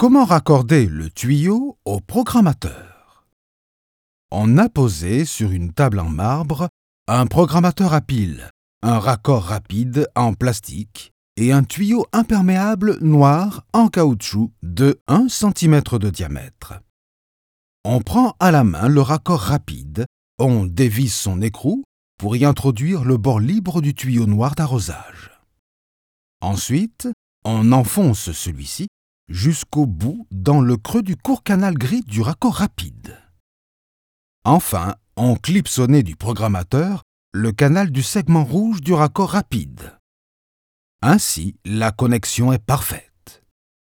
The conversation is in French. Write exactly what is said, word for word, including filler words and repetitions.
Comment raccorder le tuyau au programmateur? On a posé sur une table en marbre un programmateur à pile, un raccord rapide en plastique et un tuyau imperméable noir en caoutchouc de un centimètre de diamètre. On prend à la main le raccord rapide, on dévisse son écrou pour y introduire le bord libre du tuyau noir d'arrosage. Ensuite, on enfonce celui-ci jusqu'au bout dans le creux du court canal gris du raccord rapide. Enfin, on clipse au nez du programmateur le canal du segment rouge du raccord rapide. Ainsi, la connexion est parfaite.